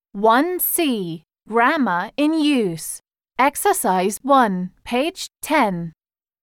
1C. Grammar in use. Exercise 1, page 10.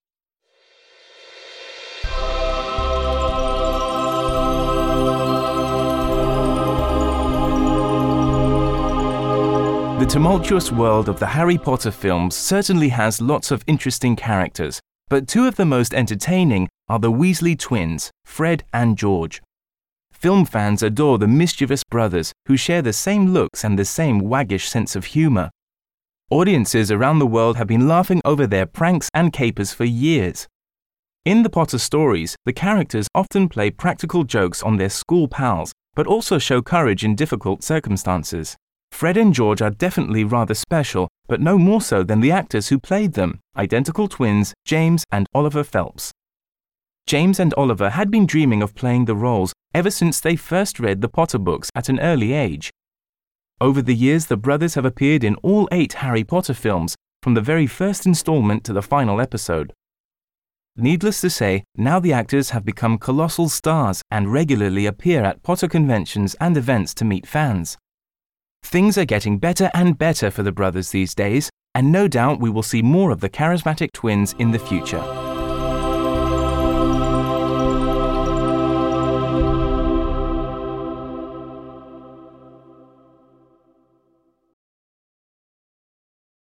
The tumultuous world of the Harry Potter films certainly has lots of interesting characters, but two of the most entertaining are the Weasley twins, Fred and George. Film fans adore the mischievous brothers who share the same looks and the same waggish sense of humor. Audiences around the world have been laughing over their pranks and capers for years. In the Potter stories, the characters often play practical jokes on their school pals, but also show courage in difficult circumstances. Fred and George are definitely rather special, but no more so than the actors who played them, identical twins James and Oliver Phelps. James and Oliver had been dreaming of playing the roles ever since they first read the Potter books at an early age. Over the years, the brothers have appeared in all 8 Harry Potter films, from the very first installment to the final episode. Needless to say, now the actors have become colossal stars and regularly appear at Potter conventions and events to meet fans. Things are getting better and better for the brothers these days, and no doubt we will see more of the charismatic twins in the future.